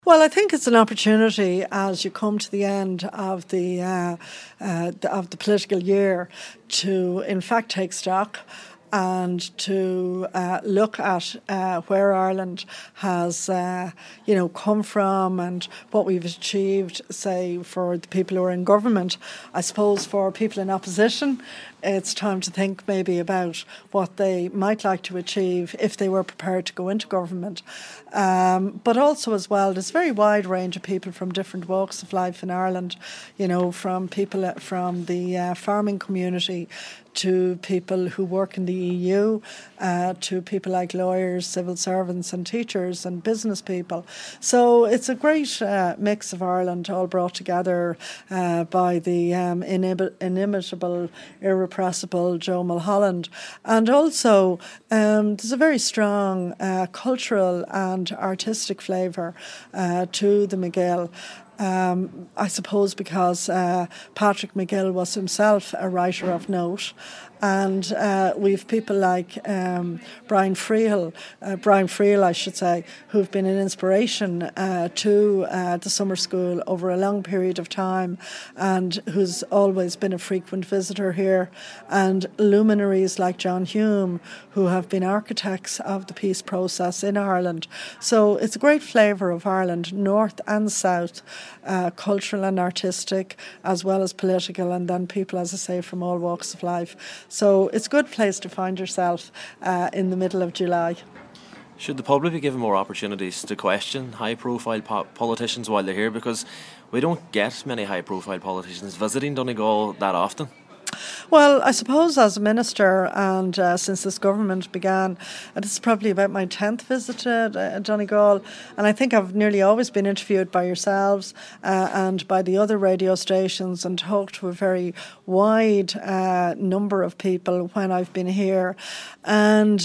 Well, I think it's an opportunity as you come to the end of the political year to, in fact, take stock and to look at where Ireland has, come from and what we've achieved, say, for the people who are in government. I suppose for people in opposition, it's time to think maybe about what they might like to achieve if they were prepared to go into government. But also as well, there's a very wide range of people from different walks of life in Ireland, from people from the farming community to people who work in the EU, to people like lawyers, civil servants and teachers and business people. So it's a great mix of Ireland all brought together by the inimitable, irrepressible Joe Mulholland. And also there's a very strong cultural and artistic flavour to the McGill. I suppose because Patrick McGill was himself a writer of note, and we've people like Brian Friel, who've been an inspiration to the summer school over a long period of time, and who's always been a frequent visitor here, and luminaries like John Hume, who have been architects of the peace process in Ireland. So it's a great flavour of Ireland, north and south, cultural and artistic, as well as political, and then people, as I say, from all walks of life. So it's a good place to find yourself in the middle of July. Should the public be given more opportunities to question high-profile politicians while they're here? Because we don't get many high-profile politicians visiting Donegal that often. Well, I suppose as a minister, and since this government began, and this is probably about my 10th visit to Donegal, and I think I've nearly always been interviewed by yourselves and by the other radio stations and talked to a very wide number of people when I've been here. And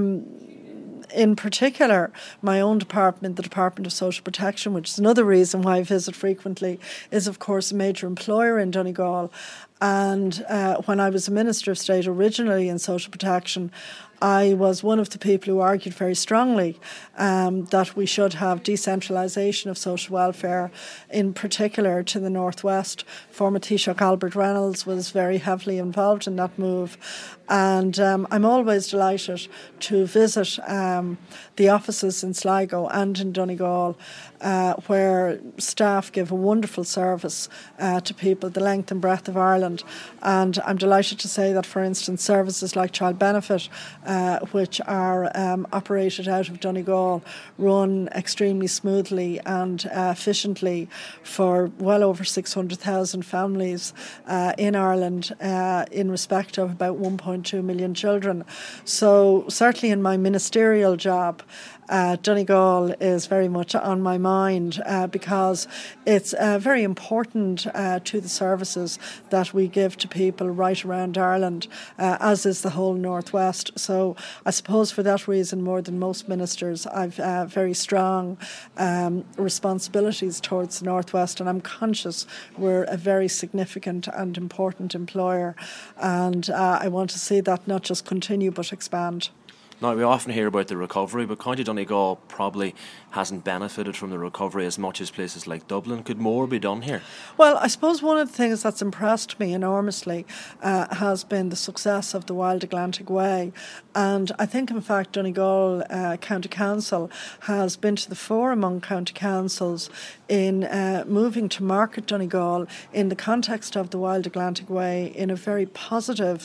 in particular, my own department, the Department of Social Protection, which is another reason why I visit frequently, is of course a major employer in Donegal. And when I was a Minister of State originally in social protection, I was one of the people who argued very strongly that we should have decentralisation of social welfare, in particular to the northwest. Former Taoiseach Albert Reynolds was very heavily involved in that move. And I'm always delighted to visit the offices in Sligo and in Donegal, where staff give a wonderful service to people the length and breadth of Ireland. And I'm delighted to say that, for instance, services like Child Benefit, which are operated out of Donegal, run extremely smoothly and efficiently for well over 600,000 families in Ireland, in respect of about 1.2 million children. So certainly in my ministerial job, Donegal is very much on my mind because it's very important to the services that we give to people right around Ireland, as is the whole Northwest. So I suppose for that reason, more than most ministers, I've very strong responsibilities towards the Northwest, and I'm conscious we're a very significant and important employer, and I want to see that not just continue but expand. Now, we often hear about the recovery, but County Donegal probably hasn't benefited from the recovery as much as places like Dublin. Could more be done here? Well, I suppose one of the things that's impressed me enormously has been the success of the Wild Atlantic Way. And I think, in fact, Donegal County Council has been to the fore among county councils in moving to market Donegal in the context of the Wild Atlantic Way in a very positive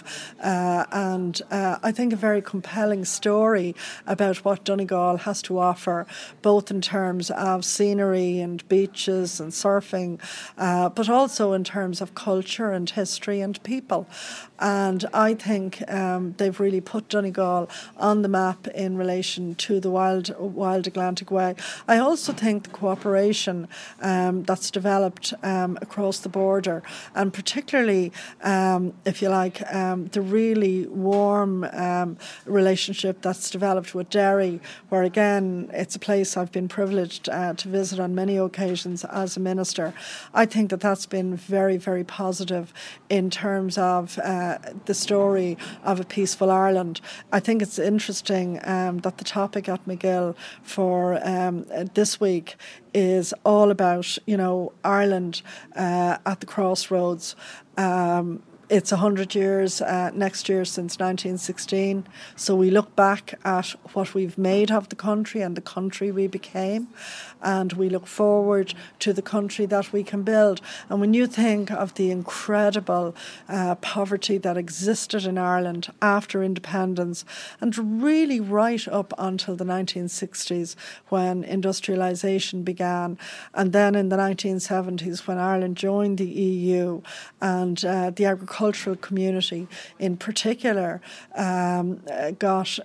and I think a very compelling story about what Donegal has to offer, both in terms of scenery and beaches and surfing, but also in terms of culture and history and people. And I think they've really put Donegal on the map in relation to the Wild Atlantic Way. I also think the cooperation that's developed across the border, and particularly, if you like, the really warm relationship that's developed with Derry, where again it's a place I've been privileged to visit on many occasions as a minister. I think that that's been very, very positive in terms of the story of a peaceful Ireland. I think it's interesting that the topic at McGill for this week is all about, Ireland at the crossroads. It's 100 years next year since 1916. So we look back at what we've made of the country and the country we became, and we look forward to the country that we can build. And when you think of the incredible poverty that existed in Ireland after independence, and really right up until the 1960s when industrialisation began, and then in the 1970s when Ireland joined the EU, and the agricultural community in particular got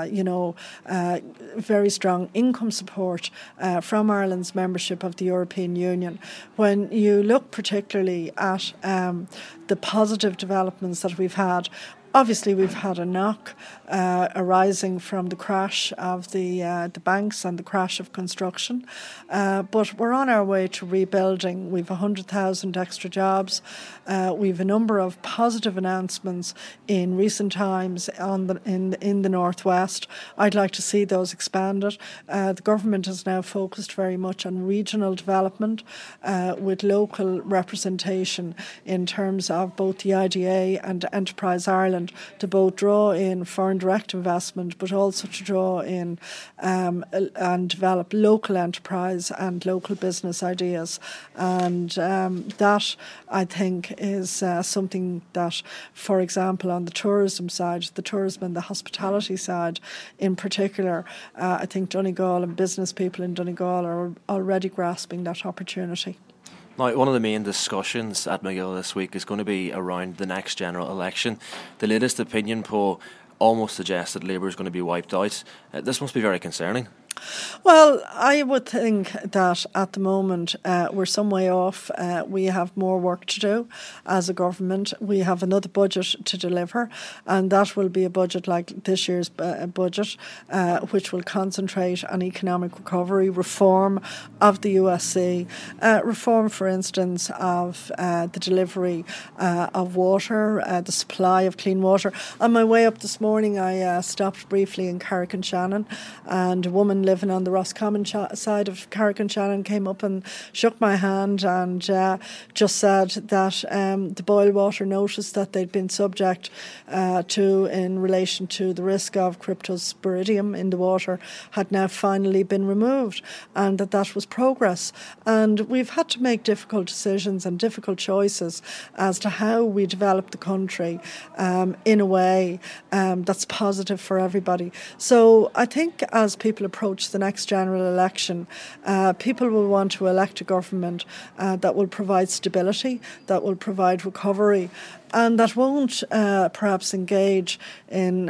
very strong income support from Ireland's membership of the European Union. When you look particularly at the positive developments that we've had, obviously, we've had a knock arising from the crash of the banks and the crash of construction, but we're on our way to rebuilding. We've 100,000 extra jobs. We've a number of positive announcements in recent times in the northwest. I'd like to see those expanded. The government is now focused very much on regional development with local representation in terms of both the IDA and Enterprise Ireland, to both draw in foreign direct investment, but also to draw in and develop local enterprise and local business ideas. And that, I think, is something that, for example, on the tourism side, the tourism and the hospitality side in particular, I think Donegal and business people in Donegal are already grasping that opportunity. Now, one of the main discussions at McGill this week is going to be around the next general election. The latest opinion poll almost suggests that Labour is going to be wiped out. This must be very concerning. Well, I would think that at the moment we're some way off. We have more work to do as a government. We have another budget to deliver, and that will be a budget like this year's budget, which will concentrate on economic recovery, reform of the USC, reform, for instance, of the delivery of water, the supply of clean water. On my way up this morning, I stopped briefly in Carrick-on-Shannon, and a woman living on the Roscommon side of Carrick-on-Shannon came up and shook my hand and just said that the boil water notice that they'd been subject to in relation to the risk of cryptosporidium in the water had now finally been removed, and that was progress. And we've had to make difficult decisions and difficult choices as to how we develop the country in a way that's positive for everybody. So I think as people approach the next general election, people will want to elect a government that will provide stability, that will provide recovery, and that won't perhaps engage in,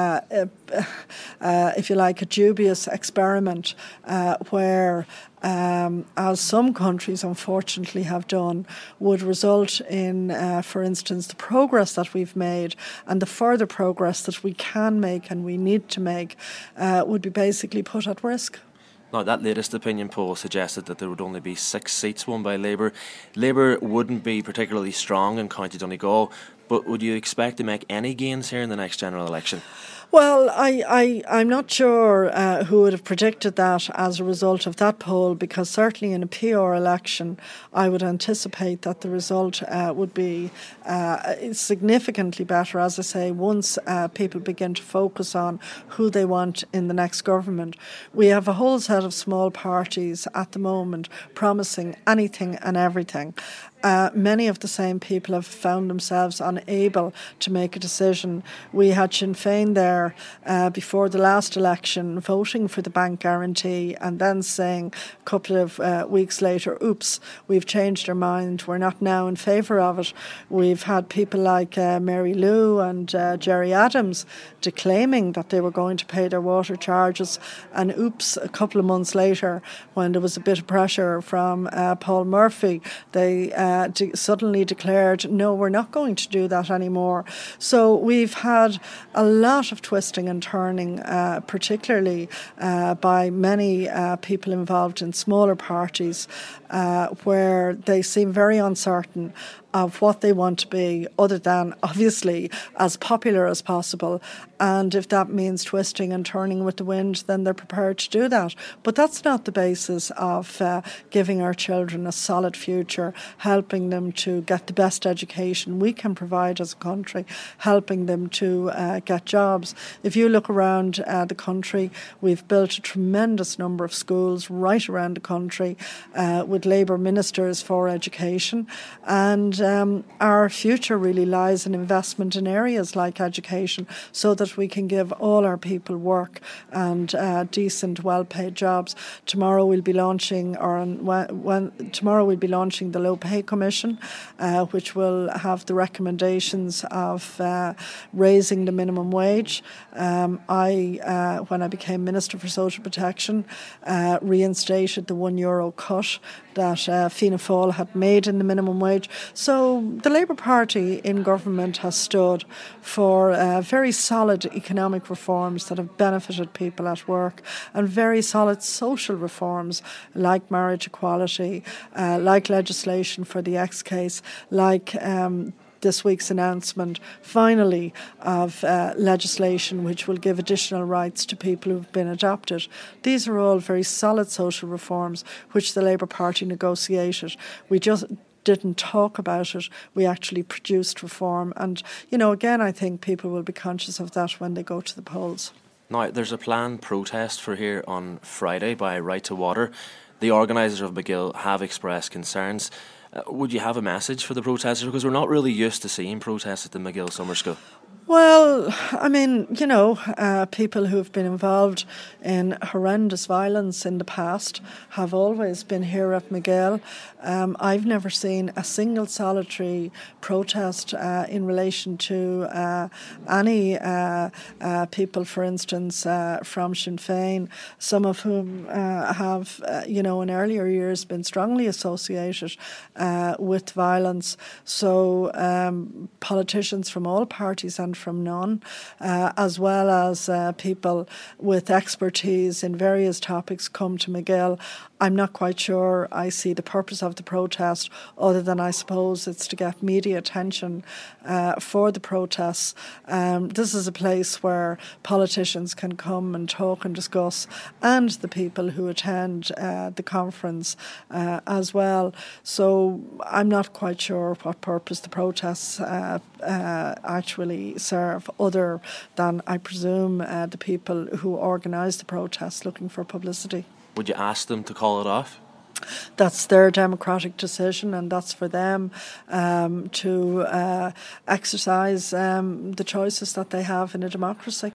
if you like, a dubious experiment where, as some countries unfortunately have done, would result in, for instance, the progress that we've made and the further progress that we can make and we need to make would be basically put at risk. Now, that latest opinion poll suggested that there would only be 6 seats won by Labour. Labour wouldn't be particularly strong in County Donegal, but would you expect to make any gains here in the next general election? Well, I'm not sure who would have predicted that as a result of that poll, because certainly in a PR election, I would anticipate that the result would be significantly better, as I say, once people begin to focus on who they want in the next government. We have a whole set of small parties at the moment promising anything and everything. Many of the same people have found themselves unable to make a decision. We had Sinn Féin there before the last election voting for the bank guarantee and then saying a couple of weeks later, oops, we've changed our mind, we're not now in favour of it. We've had people like Mary Lou and Jerry Adams declaiming that they were going to pay their water charges, and oops, a couple of months later, when there was a bit of pressure from Paul Murphy, they suddenly declared, no, we're not going to do that anymore. So we've had a lot of twisting and turning, particularly by many people involved in smaller parties, where they seem very uncertain of what they want to be, other than obviously as popular as possible. And if that means twisting and turning with the wind, then they're prepared to do that. But that's not the basis of giving our children a solid future, helping them to get the best education we can provide as a country, helping them to get jobs. If you look around the country, we've built a tremendous number of schools right around the country with Labour ministers for education, and our future really lies in investment in areas like education, so that we can give all our people work and decent, well-paid jobs. Tomorrow we'll be launching, tomorrow we'll be launching the Low Pay Commission, which will have the recommendations of raising the minimum wage. When I became Minister for Social Protection, reinstated the €1 cut that Fianna Fáil had made in the minimum wage. So the Labour Party in government has stood for very solid economic reforms that have benefited people at work, and very solid social reforms like marriage equality, like legislation for the X case, like this week's announcement, finally, of legislation which will give additional rights to people who've been adopted. These are all very solid social reforms which the Labour Party negotiated. We just didn't talk about it. We actually produced reform. And, again, I think people will be conscious of that when they go to the polls. Now, there's a planned protest for here on Friday by Right to Water. The organisers of McGill have expressed concerns. Would you have a message for the protesters? Because we're not really used to seeing protests at the McGill Summer School. Well, I mean, people who've been involved in horrendous violence in the past have always been here at McGill. I've never seen a single solitary protest in relation to any people, for instance, from Sinn Féin, some of whom have, in earlier years been strongly associated with violence. So politicians from all parties and from none, as well as people with expertise in various topics, come to McGill. I'm not quite sure I see the purpose of the protest, other than I suppose it's to get media attention for the protests. This is a place where politicians can come and talk and discuss, and the people who attend the conference as well. So I'm not quite sure what purpose the protests actually serve, other than, I presume, the people who organise the protests looking for publicity. Would you ask them to call it off? That's their democratic decision, and that's for them to exercise the choices that they have in a democracy.